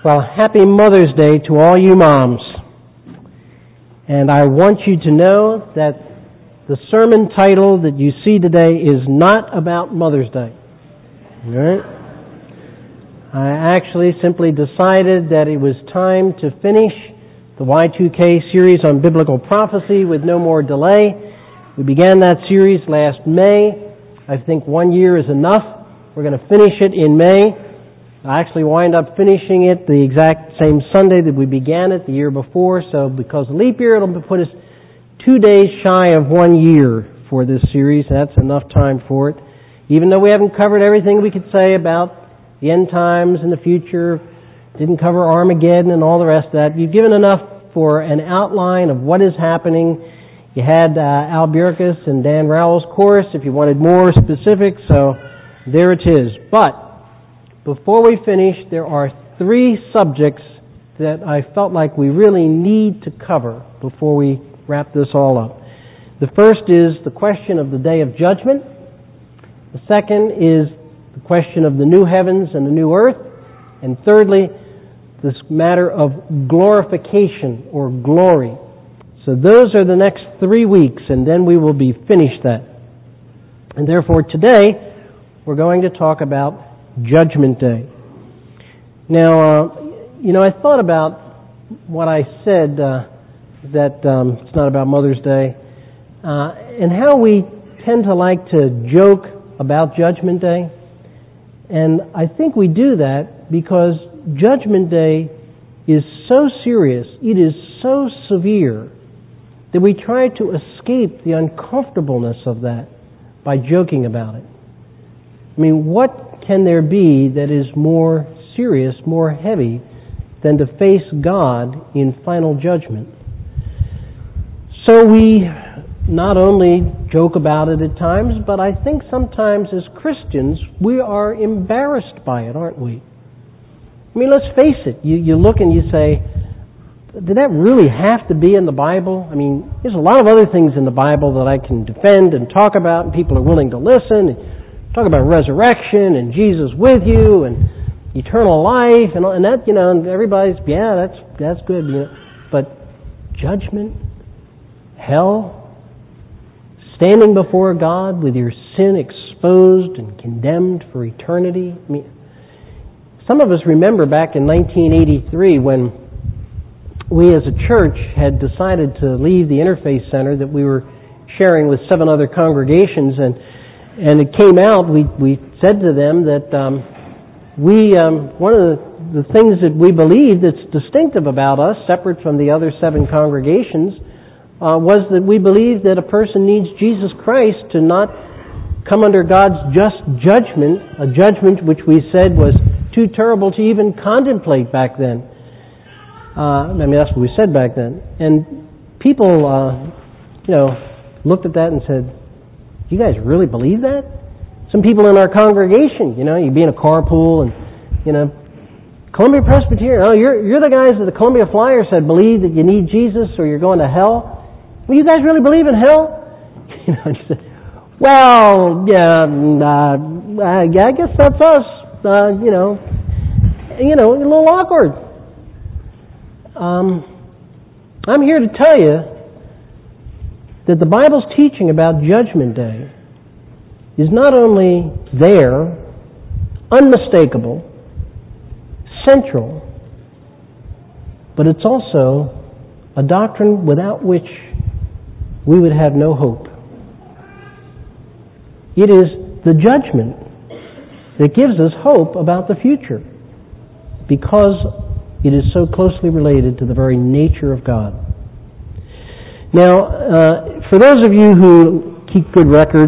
Well, happy Mother's Day to all you moms. And I want you to know that the sermon title that you see today is not about Mother's Day. All right? I actually simply decided that it was time to finish the Y2K series on biblical prophecy with no more delay. We began that series last May. I think 1 year is enough. We're going to finish it in May. I actually wind up finishing it the exact same Sunday that we began it the year before, so because of leap year, it'll put us 2 days shy of 1 year for this series. That's enough time for it. Even though we haven't covered everything we could say about the end times and the future, didn't cover Armageddon and all the rest of that, you've given enough for an outline of what is happening. You had Al Bierkus and Dan Rowell's course if you wanted more specifics, so there it is. But before we finish, there are 3 subjects that I felt like we really need to cover before we wrap this all up. The first is the question of the day of judgment. The second is the question of the new heavens and the new earth. And thirdly, this matter of glorification or glory. So those are the next 3 weeks, and then we will be finished that. And therefore today, we're going to talk about Judgment Day. Now, I thought about what I said, that it's not about Mother's Day, and how we tend to like to joke about Judgment Day. And I think we do that because Judgment Day is so serious, it is so severe, that we try to escape the uncomfortableness of that by joking about it. I mean, what can there be that is more serious, more heavy, than to face God in final judgment? So we not only joke about it at times, but I think sometimes as Christians, we are embarrassed by it, aren't we? I mean, let's face it. You look and you say, did that really have to be in the Bible? I mean, there's a lot of other things in the Bible that I can defend and talk about, and people are willing to listen. Talk about resurrection and Jesus with you and eternal life and that, and everybody's, that's good, But judgment, hell, standing before God with your sin exposed and condemned for eternity. I mean, some of us remember back in 1983 when we as a church had decided to leave the Interfaith Center that we were sharing with 7 other congregations, and it came out, we said to them that one of the things that we believe that's distinctive about us, separate from the other 7 congregations, was that we believe that a person needs Jesus Christ to not come under God's just judgment, a judgment which we said was too terrible to even contemplate back then. That's what we said back then. And people, looked at that and said, you guys really believe that? Some people in our congregation, you'd be in a carpool and, Columbia Presbyterian, you're the guys that the Columbia Flyer said believe that you need Jesus or you're going to hell. Well, you guys really believe in hell? Well, I guess that's us. A little awkward. I'm here to tell you that the Bible's teaching about Judgment Day is not only there, unmistakable, central, but it's also a doctrine without which we would have no hope. It is the judgment that gives us hope about the future because it is so closely related to the very nature of God. Now, for those of you who keep good records,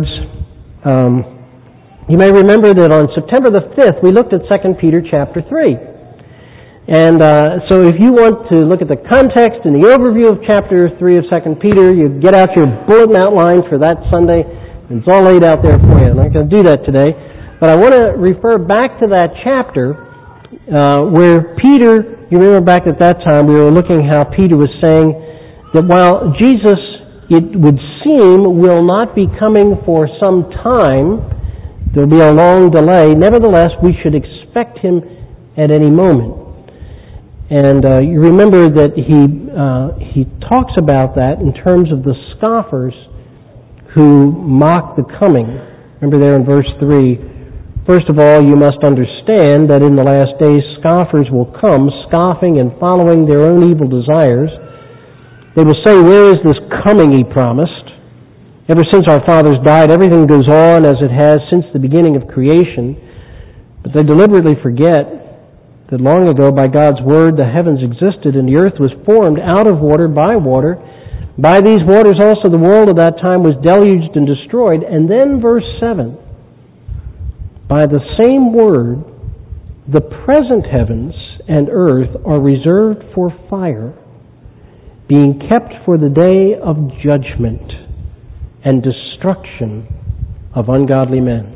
you may remember that on September the 5th, we looked at 2 Peter chapter 3. And so if you want to look at the context and the overview of chapter 3 of 2 Peter, you get out your bulletin outline for that Sunday. It's all laid out there for you. I'm not going to do that today. But I want to refer back to that chapter where Peter, you remember back at that time, we were looking how Peter was saying that while Jesus, it would seem, will not be coming for some time, there'll be a long delay, nevertheless, we should expect him at any moment. And you remember that he talks about that in terms of the scoffers who mock the coming. Remember there in verse 3, first of all, you must understand that in the last days scoffers will come, scoffing and following their own evil desires. They will say, where is this coming he promised? Ever since our fathers died, everything goes on as it has since the beginning of creation. But they deliberately forget that long ago, by God's word, the heavens existed and the earth was formed out of water by water. By these waters also the world of that time was deluged and destroyed. And then verse 7, by the same word, the present heavens and earth are reserved for fire, being kept for the day of judgment and destruction of ungodly men.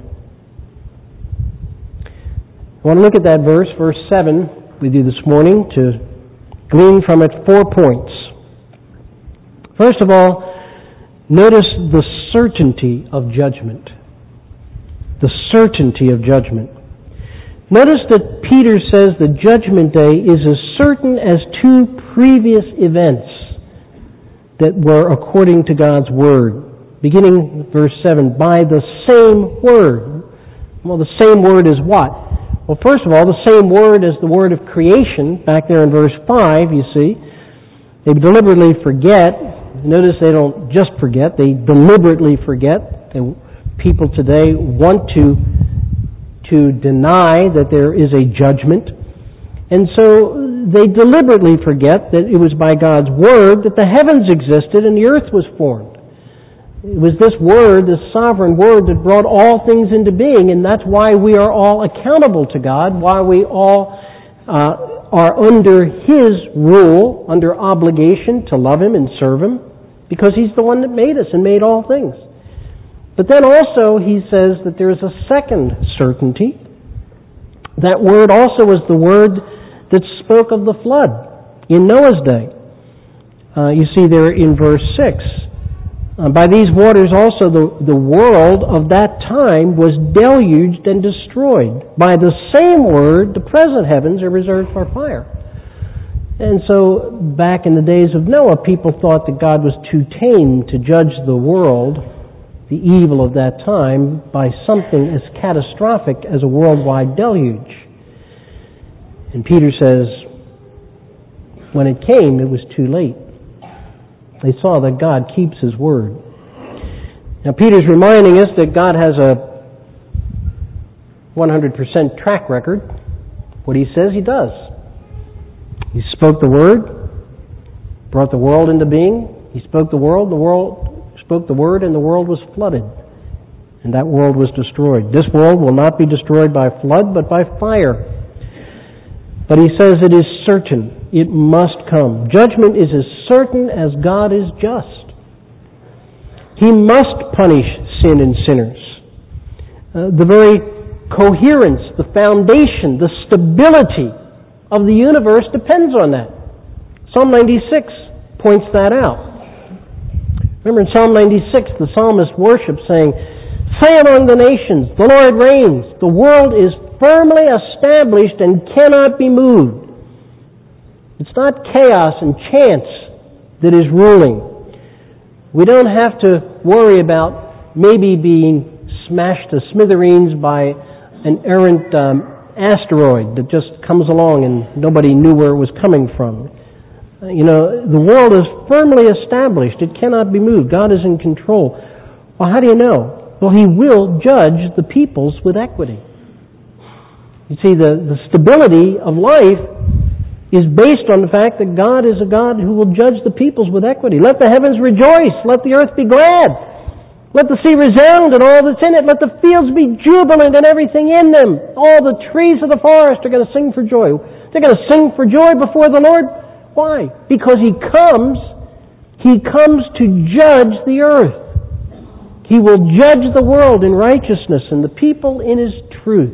I want to look at that verse 7, with you this morning to glean from it 4 points. First of all, notice the certainty of judgment. The certainty of judgment. Notice that Peter says the judgment day is as certain as 2 previous events that were according to God's word. Beginning verse 7, by the same word. Well, the same word is what? Well, first of all, the same word as the word of creation, back there in verse 5, you see. They deliberately forget. Notice they don't just forget, they deliberately forget. People today want to deny that there is a judgment. And so they deliberately forget that it was by God's word that the heavens existed and the earth was formed. It was this word, this sovereign word, that brought all things into being, and that's why we are all accountable to God, why we all are under His rule, under obligation to love Him and serve Him, because He's the one that made us and made all things. But then also He says that there is a second certainty. That word also was the word that spoke of the flood in Noah's day. You see there in verse 6, by these waters also the world of that time was deluged and destroyed. By the same word, the present heavens are reserved for fire. And so, back in the days of Noah, people thought that God was too tame to judge the world, the evil of that time, by something as catastrophic as a worldwide deluge. And Peter says, when it came, it was too late. They saw that God keeps His word. Now, Peter's reminding us that God has a 100% track record. What He says, He does. He spoke the word, brought the world into being. He spoke the world spoke the word, and the world was flooded. And that world was destroyed. This world will not be destroyed by flood, but by fire. But He says it is certain. It must come. Judgment is as certain as God is just. He must punish sin and sinners. The very coherence, the foundation, the stability of the universe depends on that. Psalm 96 points that out. Remember in Psalm 96, the psalmist worships saying, say among the nations, the Lord reigns. The world is firmly established and cannot be moved. It's not chaos and chance that is ruling. We don't have to worry about maybe being smashed to smithereens by an errant asteroid that just comes along and nobody knew where it was coming from. The world is firmly established. It cannot be moved. God is in control. Well, how do you know? Well, He will judge the peoples with equity. You see, the stability of life is based on the fact that God is a God who will judge the peoples with equity. Let the heavens rejoice. Let the earth be glad. Let the sea resound and all that's in it. Let the fields be jubilant and everything in them. All the trees of the forest are going to sing for joy. They're going to sing for joy before the Lord. Why? Because He comes to judge the earth. He will judge the world in righteousness and the people in His truth.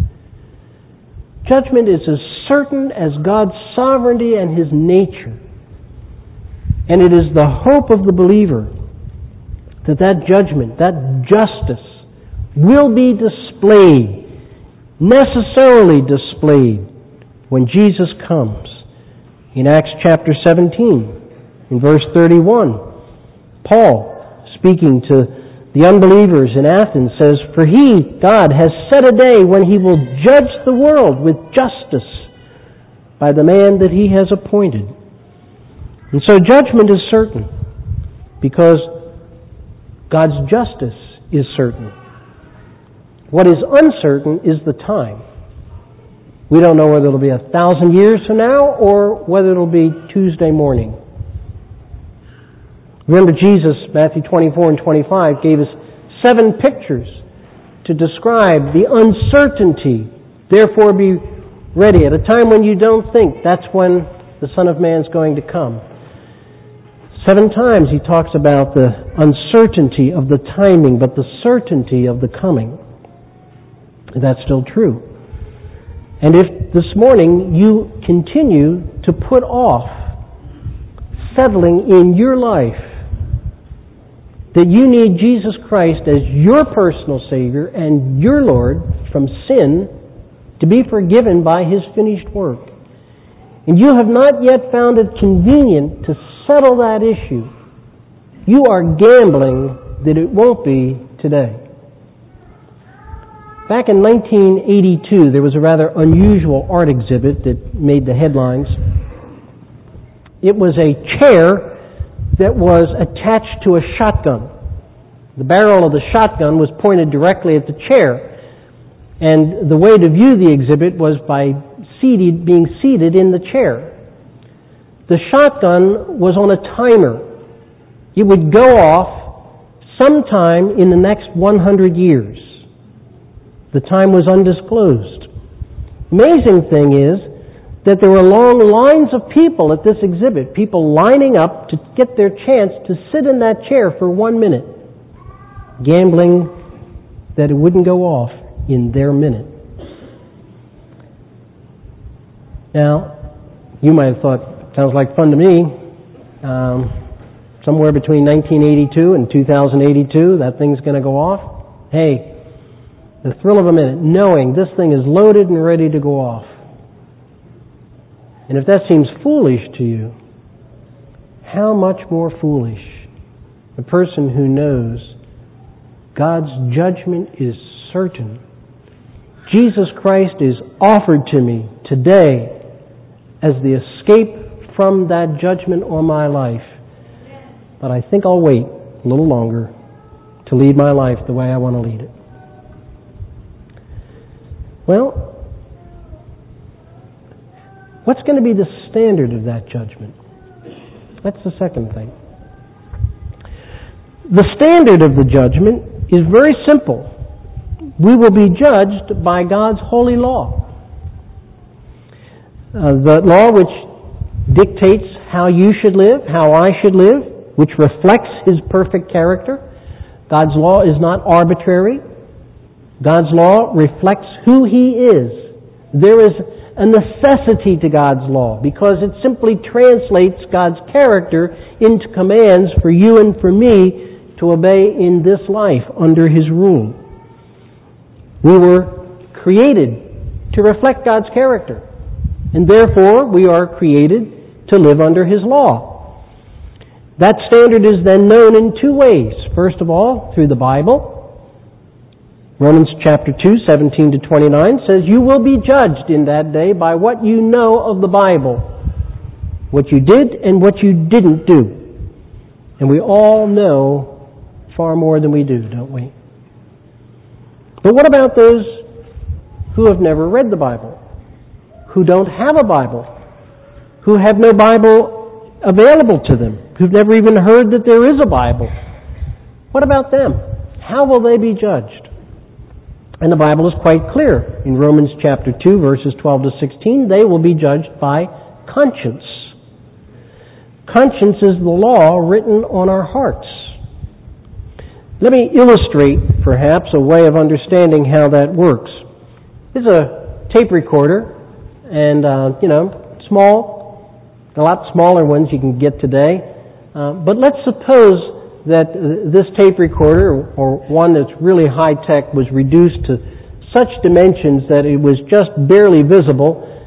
Judgment is as certain as God's sovereignty and His nature. And it is the hope of the believer that judgment, that justice, will be displayed, necessarily displayed, when Jesus comes. In Acts chapter 17, in verse 31, Paul, speaking to the unbelievers in Athens, says, "For he, God, has set a day when he will judge the world with justice by the man that he has appointed." And so judgment is certain because God's justice is certain. What is uncertain is the time. We don't know whether it'll be 1,000 years from now or whether it'll be Tuesday morning. Remember, Jesus, Matthew 24 and 25, gave us 7 pictures to describe the uncertainty. Therefore be ready. At a time when you don't think, that's when the Son of Man is going to come. 7 times he talks about the uncertainty of the timing, but the certainty of the coming. That's still true. And if this morning you continue to put off settling in your life that you need Jesus Christ as your personal Savior and your Lord from sin to be forgiven by His finished work, and you have not yet found it convenient to settle that issue, you are gambling that it won't be today. Back in 1982, there was a rather unusual art exhibit that made the headlines. It was a chair that was attached to a shotgun. The barrel of the shotgun was pointed directly at the chair. And the way to view the exhibit was by being seated in the chair. The shotgun was on a timer. It would go off sometime in the next 100 years. The time was undisclosed. Amazing thing is that there were long lines of people at this exhibit, people lining up to get their chance to sit in that chair for 1 minute, gambling that it wouldn't go off in their minute. Now, you might have thought, sounds like fun to me. Somewhere between 1982 and 2082, that thing's going to go off. Hey, the thrill of a minute, knowing this thing is loaded and ready to go off. And if that seems foolish to you, how much more foolish the person who knows God's judgment is certain. Jesus Christ is offered to me today as the escape from that judgment on my life. But I think I'll wait a little longer to lead my life the way I want to lead it. Well, what's going to be the standard of that judgment? That's the second thing. The standard of the judgment is very simple. We will be judged by God's holy law. The law which dictates how you should live, how I should live, which reflects His perfect character. God's law is not arbitrary. God's law reflects who He is. There is a necessity to God's law because it simply translates God's character into commands for you and for me to obey in this life under His rule. We were created to reflect God's character, and therefore we are created to live under His law. That standard is then known in 2 ways. First of all, through the Bible. Romans chapter 2, 17 to 29 says, "You will be judged in that day by what you know of the Bible, what you did and what you didn't do." And we all know far more than we do, don't we? But what about those who have never read the Bible, who don't have a Bible, who have no Bible available to them, who've never even heard that there is a Bible? What about them? How will they be judged? And the Bible is quite clear. In Romans chapter 2, verses 12 to 16, they will be judged by conscience. Conscience is the law written on our hearts. Let me illustrate, perhaps, a way of understanding how that works. This is a tape recorder, and, small, a lot smaller ones you can get today. But let's suppose that this tape recorder, or one that's really high-tech, was reduced to such dimensions that it was just barely visible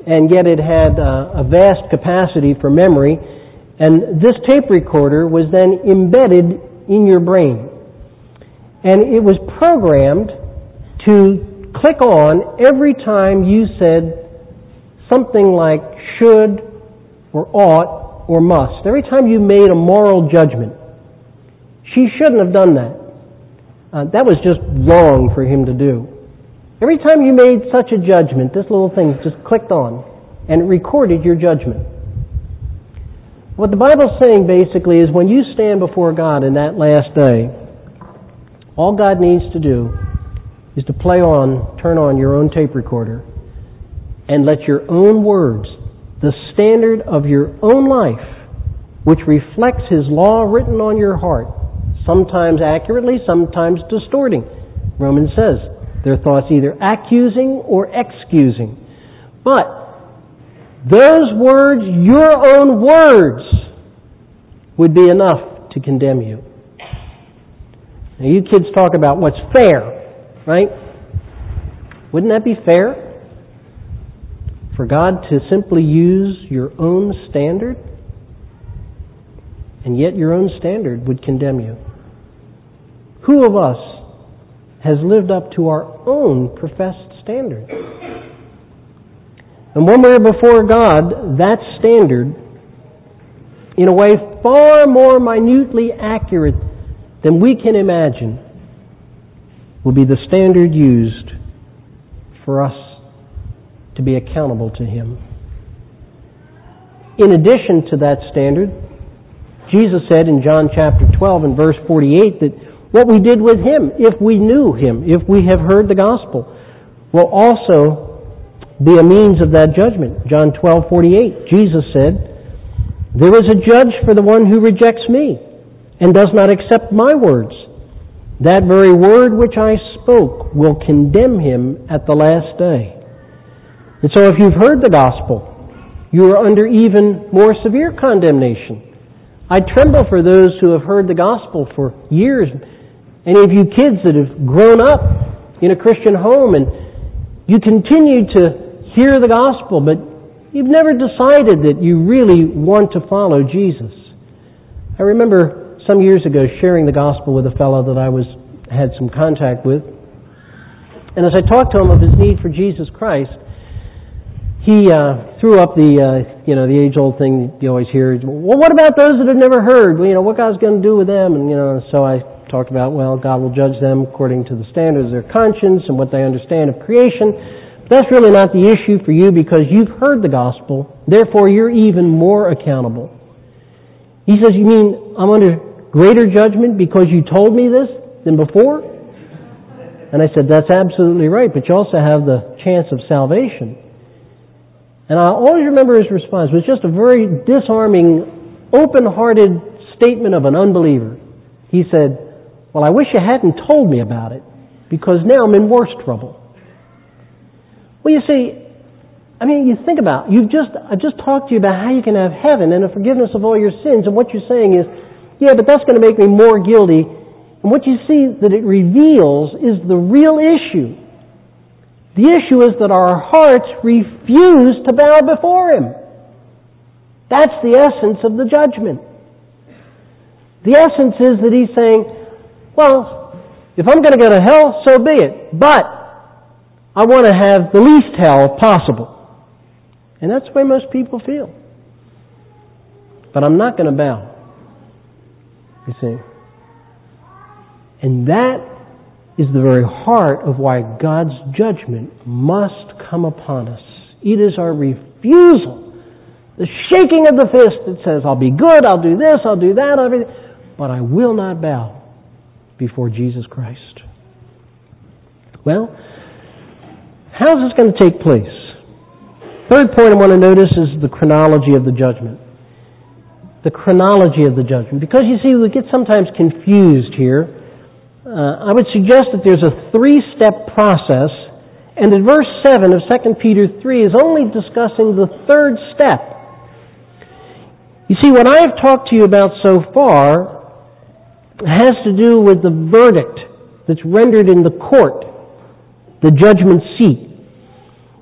and yet it had a vast capacity for memory. And this tape recorder was then embedded in your brain. And it was programmed to click on every time you said something like should or ought or must. Every time you made a moral judgment. She shouldn't have done that. That was just wrong for him to do. Every time you made such a judgment, this little thing just clicked on and it recorded your judgment. What the Bible's saying basically is when you stand before God in that last day, all God needs to do is to turn on your own tape recorder and let your own words, the standard of your own life, which reflects His law written on your heart, sometimes accurately, sometimes distorting. Romans says their thoughts either accusing or excusing. But those words, your own words, would be enough to condemn you. Now you kids talk about what's fair, right? Wouldn't that be fair? For God to simply use your own standard? And yet your own standard would condemn you. Who of us has lived up to our own professed standard? And when we're before God, that standard, in a way far more minutely accurate than we can imagine, will be the standard used for us to be accountable to Him. In addition to that standard, Jesus said in John chapter 12 and verse 48 that what we did with Him, if we knew Him, if we have heard the gospel, will also be a means of that judgment. John 12:48, Jesus said, "There is a judge for the one who rejects me and does not accept my words. That very word which I spoke will condemn him at the last day." And so if you've heard the gospel, you are under even more severe condemnation. I tremble for those who have heard the gospel for years. Any of you kids that have grown up in a Christian home and you continue to hear the gospel, but you've never decided that you really want to follow Jesus. I remember some years ago sharing the gospel with a fellow that I had some contact with. And as I talked to him of his need for Jesus Christ, he threw up the age-old thing you always hear. Well, what about those that have never heard? Well, what God's going to do with them? And so I talked about, well, God will judge them according to the standards of their conscience and what they understand of creation. But that's really not the issue for you because you've heard the gospel. Therefore, you're even more accountable. He says, "You mean I'm under greater judgment because you told me this than before?" And I said, "That's absolutely right, but you also have the chance of salvation." And I always remember his response. It was just a very disarming, open-hearted statement of an unbeliever. He said, "Well, I wish you hadn't told me about it, because now I'm in worse trouble." Well, you see, you think about it. I just talked to you about how you can have heaven and a forgiveness of all your sins, and what you're saying is, yeah, but that's going to make me more guilty. And what you see that it reveals is the real issue. The issue is that our hearts refuse to bow before Him. That's the essence of the judgment. The essence is that He's saying, well, if I'm going to go to hell, so be it. But I want to have the least hell possible. And that's the way most people feel. But I'm not going to bow. You see. And that is the very heart of why God's judgment must come upon us. It is our refusal, the shaking of the fist that says, I'll be good, I'll do this, I'll do that, but I will not bow before Jesus Christ. Well, how's this going to take place? Third point I want to notice is the chronology of the judgment. The chronology of the judgment. Because you see, we get sometimes confused here. I would suggest that there's a 3-step process, and in verse 7 of 2 Peter 3 is only discussing the third step. You see, what I've talked to you about so far has to do with the verdict that's rendered in the court, the judgment seat.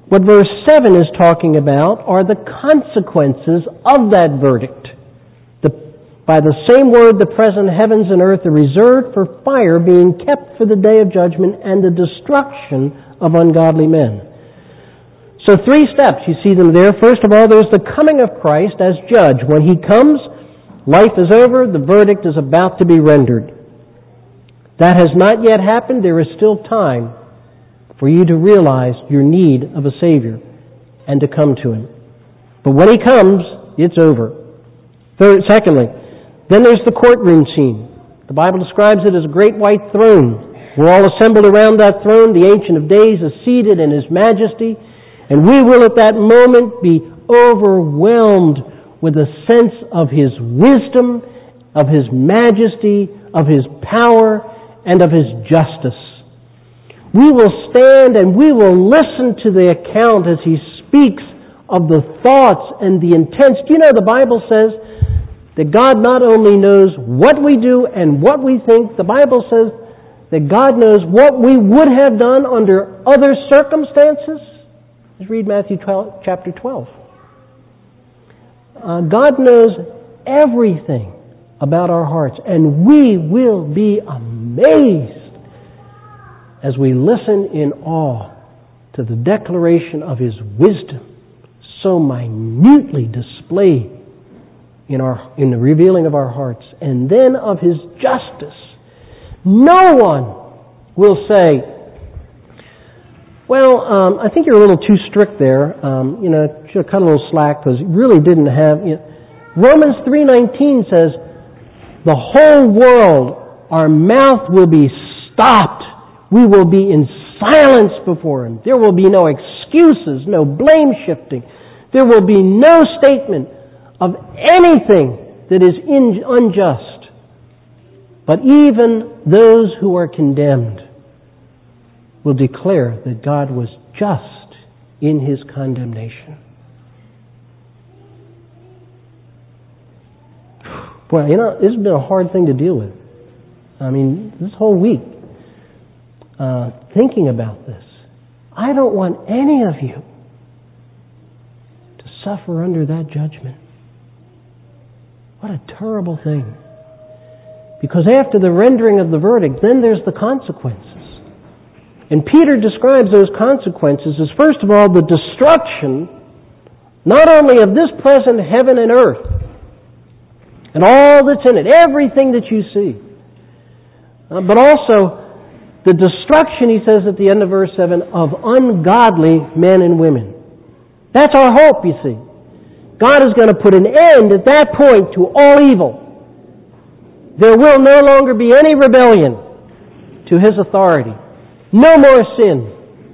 What verse 7 is talking about are the consequences of that verdict. By the same word, the present heavens and earth are reserved for fire, being kept for the day of judgment and the destruction of ungodly men. So 3 steps, you see them there. First of all, there's the coming of Christ as judge. When He comes, life is over, the verdict is about to be rendered. That has not yet happened. There is still time for you to realize your need of a Savior and to come to Him. But when He comes, it's over. Secondly, then there's the courtroom scene. The Bible describes it as a great white throne. We're all assembled around that throne. The Ancient of Days is seated in His majesty. And we will at that moment be overwhelmed with a sense of His wisdom, of His majesty, of His power, and of His justice. We will stand and we will listen to the account as He speaks of the thoughts and the intents. Do you know the Bible says that God not only knows what we do and what we think, the Bible says that God knows what we would have done under other circumstances? Let's read Matthew chapter 12. God knows everything about our hearts, and we will be amazed as we listen in awe to the declaration of His wisdom, so minutely displayed in the revealing of our hearts, and then of His justice. No one will say, well, I think you're a little too strict there. Should have cut a little slack because you really didn't have... Romans 3:19 says, the whole world, our mouth will be stopped. We will be in silence before Him. There will be no excuses, no blame shifting. There will be no statement of anything that is unjust. But even those who are condemned will declare that God was just in His condemnation. Boy, this has been a hard thing to deal with. I mean, this whole week, thinking about this. I don't want any of you to suffer under that judgment. What a terrible thing. Because after the rendering of the verdict, then there's the consequences. And Peter describes those consequences as, first of all, the destruction, not only of this present heaven and earth, and all that's in it, everything that you see, but also the destruction, he says at the end of verse 7, of ungodly men and women. That's our hope, you see. God is going to put an end at that point to all evil. There will no longer be any rebellion to His authority. No more sin.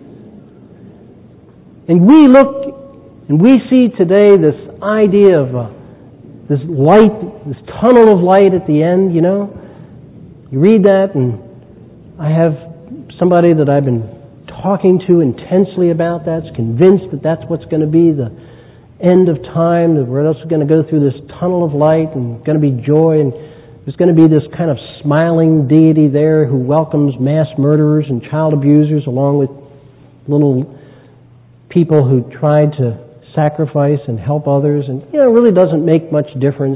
And we look and we see today this idea of this light, this tunnel of light at the end, You read that, and I have somebody that I've been talking to intensely about that, is convinced that that's what's going to be the end of time, that we're also going to go through this tunnel of light and going to be joy, and there's going to be this kind of smiling deity there who welcomes mass murderers and child abusers along with little people who tried to sacrifice and help others, and it really doesn't make much difference.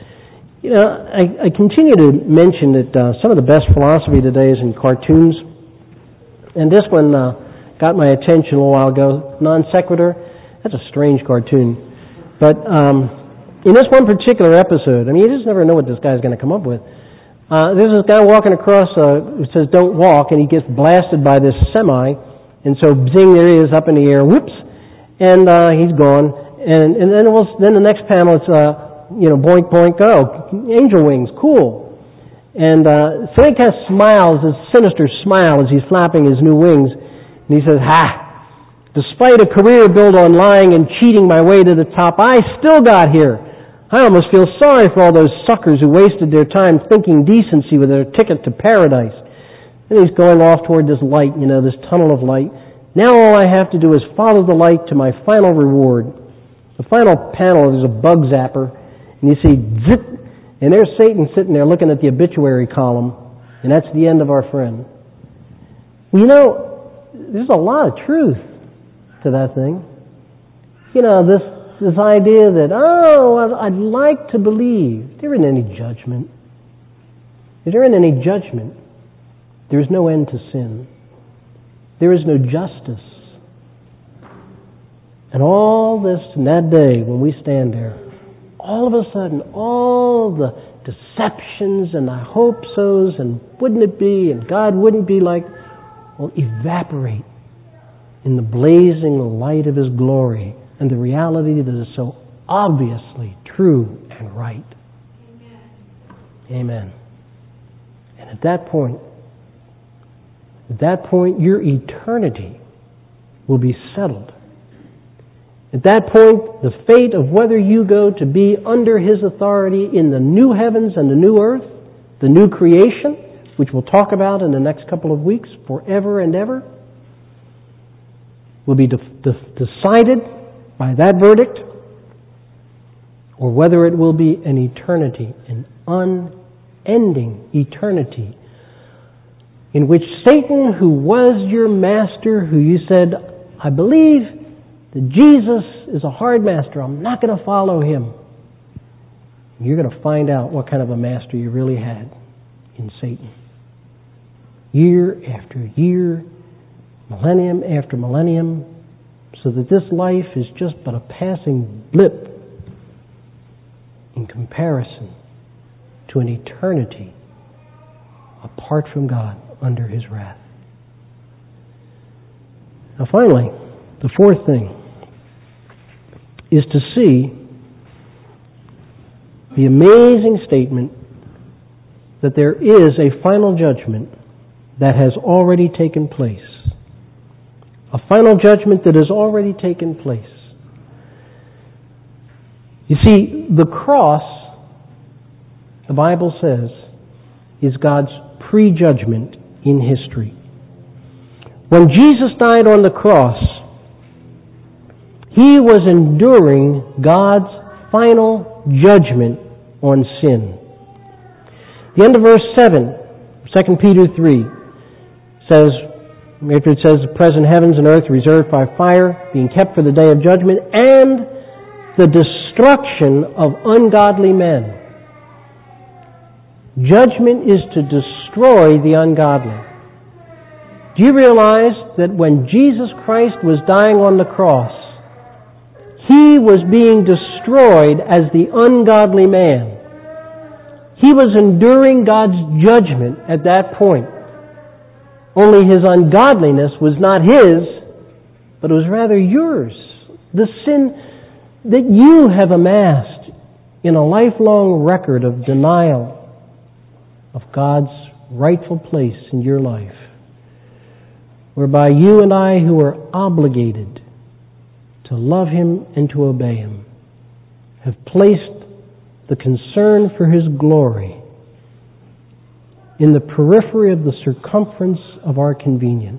I continue to mention that some of the best philosophy today is in cartoons, and this one got my attention a little while ago. Non Sequitur. That's a strange cartoon, but in this one particular episode, you just never know what this guy's going to come up with. There's this guy walking across, it says "Don't walk," and he gets blasted by this semi, and so zing, there he is up in the air, whoops, and he's gone. And then the next panel, it's boink boink go, angel wings, cool. And so he kind of smiles, this sinister smile as he's flapping his new wings, and he says, "Ha! Despite a career built on lying and cheating my way to the top, I still got here. I almost feel sorry for all those suckers who wasted their time thinking decency with their ticket to paradise." Then he's going off toward this light, this tunnel of light. Now all I have to do is follow the light to my final reward. The final panel is a bug zapper, and you see, zip, and there's Satan sitting there looking at the obituary column, and that's the end of our friend. There's a lot of truth to to that thing. You know, this idea that, I'd like to believe. There isn't any judgment. If there isn't any judgment, there is no end to sin. There is no justice. And all this, in that day, when we stand there, all of a sudden, all the deceptions and I hope so's and wouldn't it be and God wouldn't be like, will evaporate in the blazing light of His glory and the reality that is so obviously true and right. Amen. And at that point, your eternity will be settled. At that point, the fate of whether you go to be under His authority in the new heavens and the new earth, the new creation, which we'll talk about in the next couple of weeks, forever and ever, will be decided by that verdict, or whether it will be an eternity, an unending eternity, in which Satan, who was your master, who you said, I believe that Jesus is a hard master, I'm not going to follow him. You're going to find out what kind of a master you really had in Satan. Year after year, millennium after millennium, so that this life is just but a passing blip in comparison to an eternity apart from God under His wrath. Now finally, the fourth thing is to see the amazing statement that there is a final judgment that has already taken place. A final judgment that has already taken place. You see, the cross, the Bible says, is God's prejudgment in history. When Jesus died on the cross, He was enduring God's final judgment on sin. The end of verse 7, 2 Peter 3, says, after it says, the present heavens and earth reserved by fire, being kept for the day of judgment, and the destruction of ungodly men. Judgment is to destroy the ungodly. Do you realize that when Jesus Christ was dying on the cross, He was being destroyed as the ungodly man? He was enduring God's judgment at that point. Only His ungodliness was not His, but it was rather yours. The sin that you have amassed in a lifelong record of denial of God's rightful place in your life, whereby you and I, who are obligated to love Him and to obey Him, have placed the concern for His glory in the periphery of the circumference of our convenience.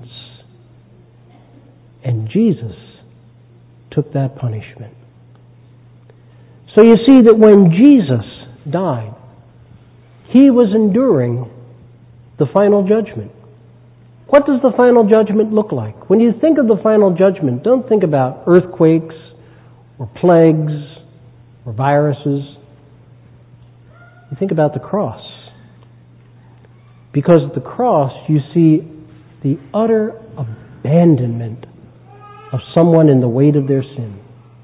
And Jesus took that punishment. So you see that when Jesus died, He was enduring the final judgment. What does the final judgment look like? When you think of the final judgment, don't think about earthquakes or plagues or viruses. You think about the cross. Because at the cross, you see the utter abandonment of someone in the weight of their sin.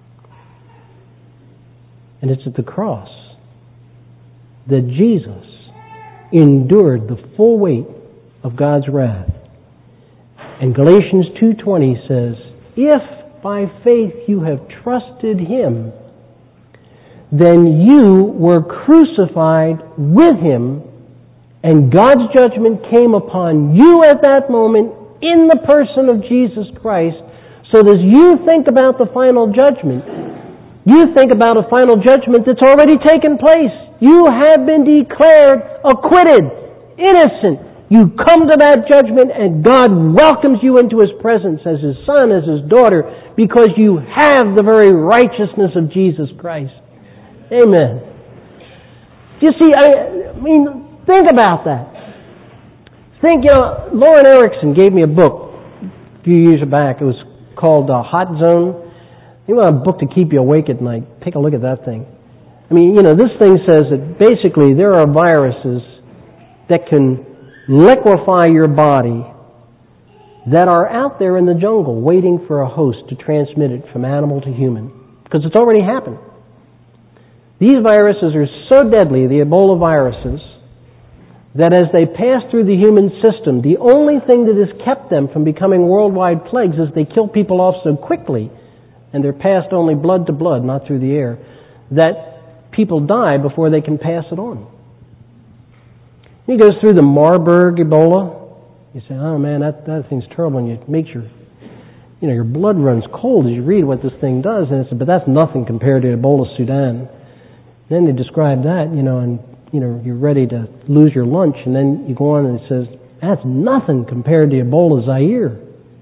And it's at the cross that Jesus endured the full weight of God's wrath. And Galatians 2:20 says, if by faith you have trusted Him, then you were crucified with Him, and God's judgment came upon you at that moment in the person of Jesus Christ. So that as you think about the final judgment, you think about a final judgment that's already taken place. You have been declared acquitted, innocent. You come to that judgment and God welcomes you into His presence as His son, as His daughter, because you have the very righteousness of Jesus Christ. Amen. You see, I mean, think about that. Lauren Erickson gave me a book a few years back. It was called Hot Zone. You want a book to keep you awake at night, take a look at that thing. I mean, this thing says that basically there are viruses that can liquefy your body that are out there in the jungle waiting for a host to transmit it from animal to human, because it's already happened. These viruses are so deadly, the Ebola viruses, that as they pass through the human system, the only thing that has kept them from becoming worldwide plagues is they kill people off so quickly, and they're passed only blood to blood, not through the air, that people die before they can pass it on. He goes through the Marburg Ebola. You say, oh man, that thing's terrible, and it makes your blood runs cold as you read what this thing does, and but that's nothing compared to Ebola Sudan. Then they describe that, and you're ready to lose your lunch, and then you go on and it says, that's nothing compared to Ebola Zaire.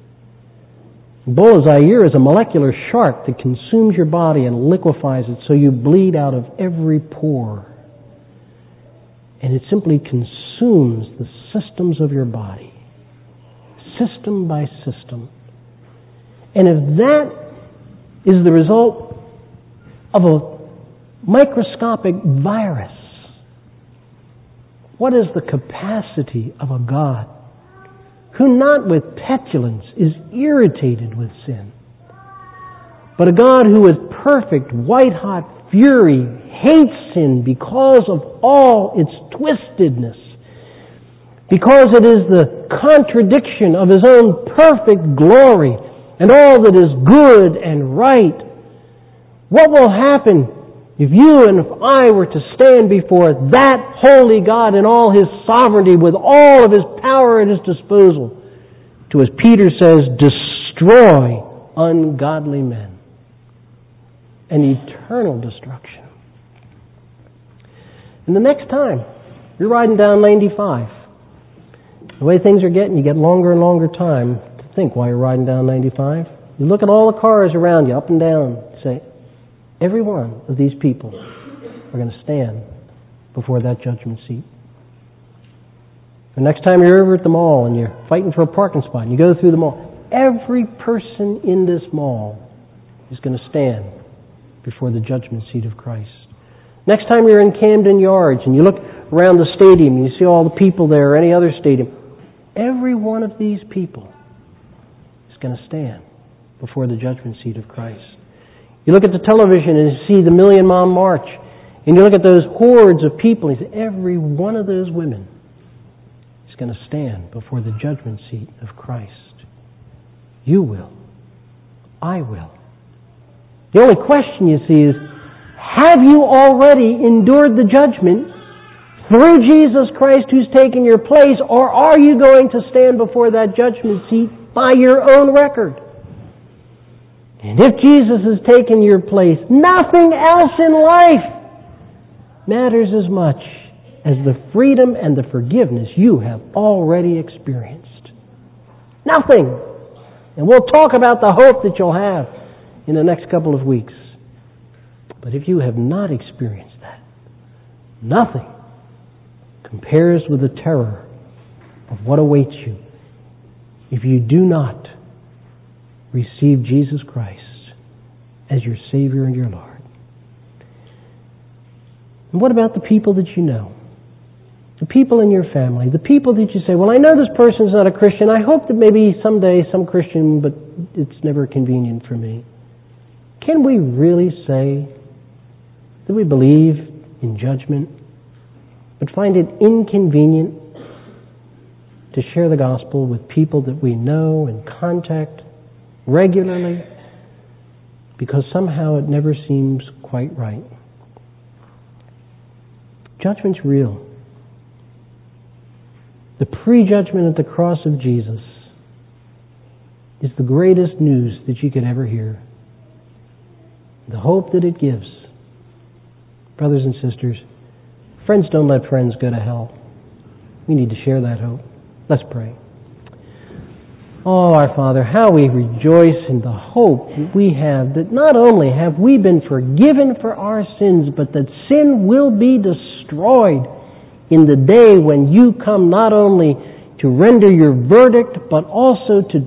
Ebola Zaire is a molecular shark that consumes your body and liquefies it so you bleed out of every pore. And it simply consumes the systems of your body, system by system. And if that is the result of a microscopic virus, what is the capacity of a God who not with petulance is irritated with sin, but a God who with perfect white-hot fury hates sin because of all its twistedness, because it is the contradiction of His own perfect glory and all that is good and right. What will happen if you and if I were to stand before that holy God in all His sovereignty with all of His power at His disposal to, as Peter says, destroy ungodly men? An eternal destruction. And the next time you're riding down 95, the way things are getting, you get longer and longer time to think while you're riding down 95. You look at all the cars around you, up and down, say, every one of these people are going to stand before that judgment seat. The next time you're over at the mall and you're fighting for a parking spot and you go through the mall, every person in this mall is going to stand before the judgment seat of Christ. Next time you're in Camden Yards and you look around the stadium and you see all the people there or any other stadium, every one of these people is going to stand before the judgment seat of Christ. You look at the television and you see the Million Mile March, and you look at those hordes of people, and you say, every one of those women is going to stand before the judgment seat of Christ. You will. I will. The only question you see is, have you already endured the judgment through Jesus Christ who's taken your place, or are you going to stand before that judgment seat by your own record? And if Jesus has taken your place, nothing else in life matters as much as the freedom and the forgiveness you have already experienced. Nothing. And we'll talk about the hope that you'll have in the next couple of weeks. But if you have not experienced that, nothing compares with the terror of what awaits you if you do not receive Jesus Christ as your Savior and your Lord. And what about the people that you know? The people in your family, the people that you say, well, I know this person's not a Christian. I hope that maybe someday some Christian, but it's never convenient for me. Can we really say that we believe in judgment, but find it inconvenient to share the gospel with people that we know and contact regularly because somehow it never seems quite right? Judgment's real. The prejudgment at the cross of Jesus is the greatest news that you could ever hear. The hope that it gives. Brothers and sisters, friends don't let friends go to hell. We need to share that hope. Let's pray. Oh, our Father, how we rejoice in the hope that we have that not only have we been forgiven for our sins, but that sin will be destroyed in the day when you come not only to render your verdict, but also to destroy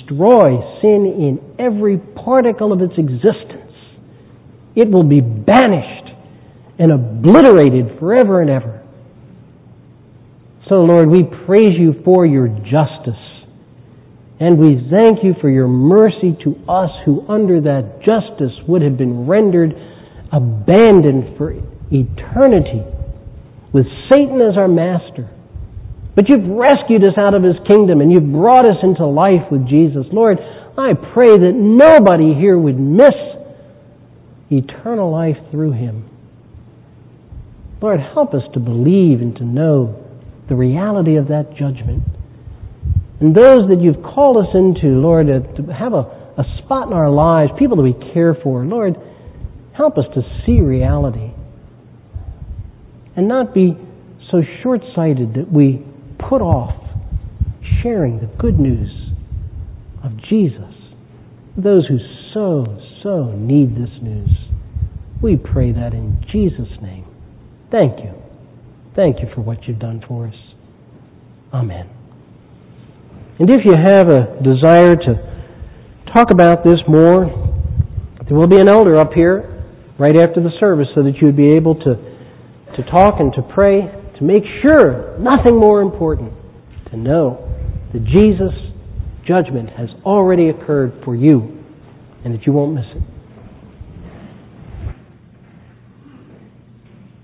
destroy sin in every particle of its existence. It will be banished and obliterated forever and ever. So, Lord, we praise you for your justice. And we thank you for your mercy to us who under that justice would have been rendered abandoned for eternity with Satan as our master. But you've rescued us out of his kingdom and you've brought us into life with Jesus. Lord, I pray that nobody here would miss eternal life through him. Lord, help us to believe and to know the reality of that judgment. And those that you've called us into, Lord, to have a spot in our lives, people that we care for, Lord, help us to see reality and not be so short-sighted that we put off sharing the good news of Jesus. Those who so need this news. We pray that in Jesus' name. Thank you. Thank you for what you've done for us. Amen. And if you have a desire to talk about this more, there will be an elder up here right after the service so that you would be able to talk and to pray, to make sure, nothing more important, to know that Jesus' judgment has already occurred for you and that you won't miss it.